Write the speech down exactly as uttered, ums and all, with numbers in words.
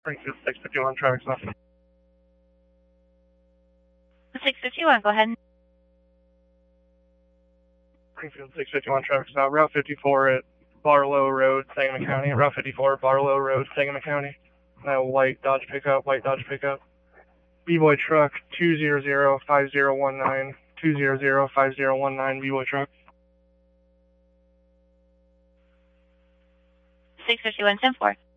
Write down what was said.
Springfield six fifty-one, traffic stop. six fifty-one, go ahead. Springfield six fifty-one, traffic stop. Route fifty-four at Barlow Road, Sangamon County. Route fifty-four, Barlow Road, Sangamon County. Uh, white Dodge pickup, white Dodge pickup. B-Boy truck, two zero zero five zero one nine. two zero zero five zero one nine, B-Boy truck. six fifty-one, ten four.